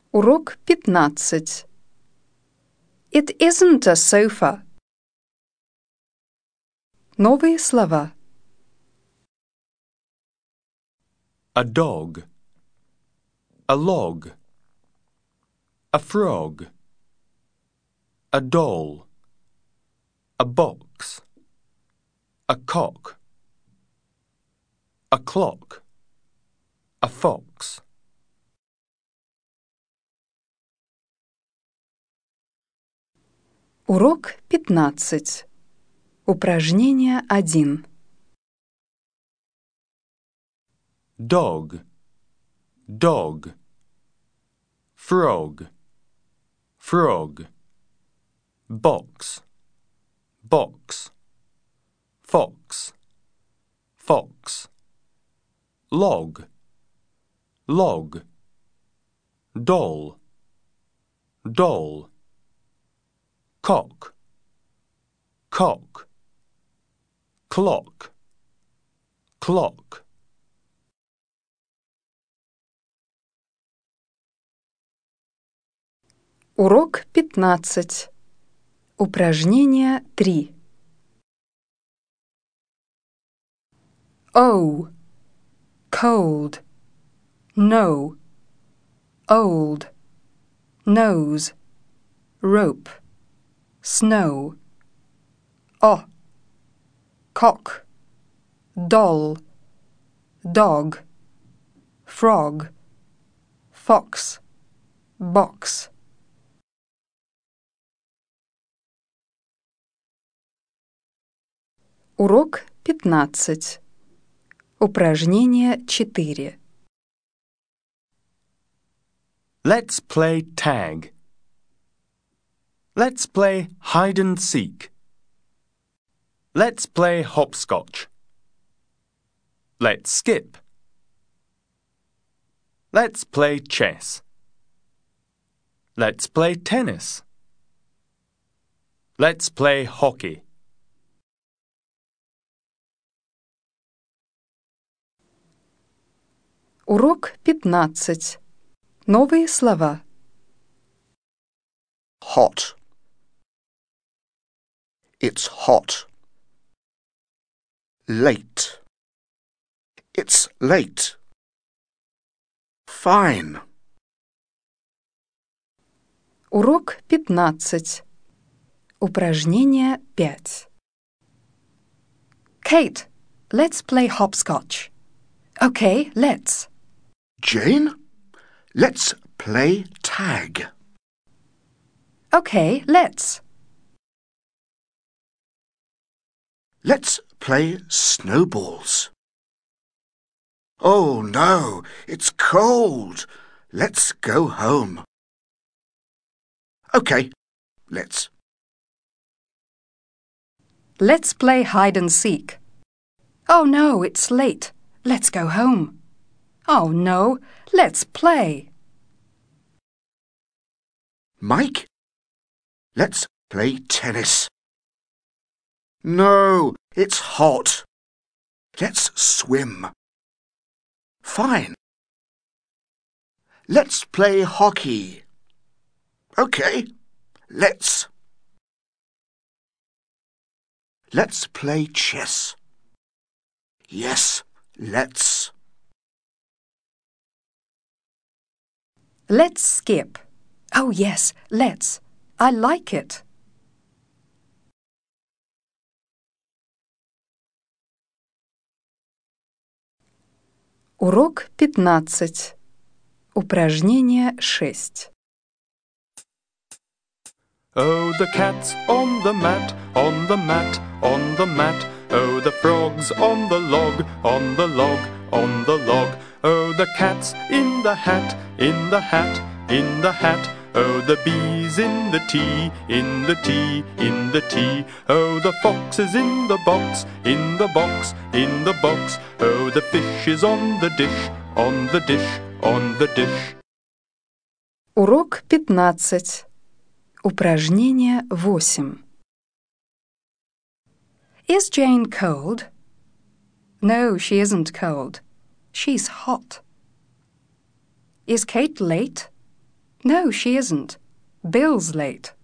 Урок 15. It isn't a sofa. Новые слова. A dog, a log, a frog, a doll, a box, a cock, a clock, a fox. Урок 15. Упражнение 1. Dog, dog. Frog, frog. Box, box. Fox, fox. Log, log. Doll, doll. Cock, cock. Clock, clock. Урок 15. Упражнение 3. Oh, cold. No, old. Nose, rope. Snow. Oh, cock. Doll. Dog. Frog. Fox. Box. Урок 15. Упражнение 4. Let's play tag. Let's play hide and seek. Let's play hopscotch. Let's skip. Let's play chess. Let's play tennis. Let's play hockey. Урок 15. Новые слова. Hot. It's hot. Late. It's late. Fine. Урок 15. Упражнение 5. Kate, let's play hopscotch. Okay, let's. Jane, let's play tag. Okay, let's. Let's play snowballs. Oh no, it's cold. Let's go home. Okay, let's. Let's play hide and seek. Oh no, it's late. Let's go home. Oh no, let's play. Mike, let's play tennis. No, it's hot. Let's swim. Fine. Let's play hockey. Okay, let's. Let's play chess. Yes, let's. Let's skip. Oh yes, let's. I like it. Урок 15. Упражнение 6. Oh, the cat's on the mat, on the mat, on the mat. Oh, the frog's on the log, on the log, on the log. Oh, the cat's in the hat, in the hat, in the hat. Oh, the bee's in the tea, in the tea, in the tea. Oh, the fox is in the box, in the box, in the box. Oh, the fish is on the dish, on the dish, on the dish. Урок 15. Упражнение 8. Is Jane cold? No, she isn't cold. She's hot. Is Kate late? No, she isn't. Bill's late.